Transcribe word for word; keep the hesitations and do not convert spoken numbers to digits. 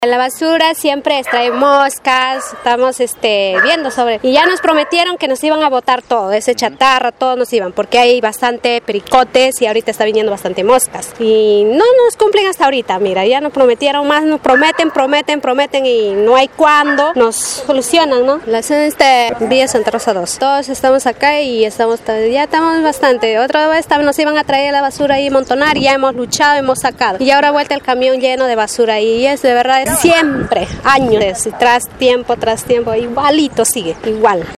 En la basura siempre extrae moscas, estamos este, viendo sobre... Y ya nos prometieron que nos iban a botar todo, ese chatarra, todos nos iban, porque hay bastante pericotes y ahorita está viniendo bastante moscas. Y no nos cumplen hasta ahorita, mira, ya nos prometieron más, nos prometen, prometen, prometen y no hay cuándo nos solucionan, ¿no? La este, Villa Santa Rosa dos. Todos estamos acá y estamos, ya estamos bastante. Otra vez nos iban a traer la basura ahí, montonar, y ya hemos luchado, hemos sacado. Y ahora vuelta el camión lleno de basura y es de verdad... Siempre, años, tras tiempo, tras tiempo, igualito sigue, igual.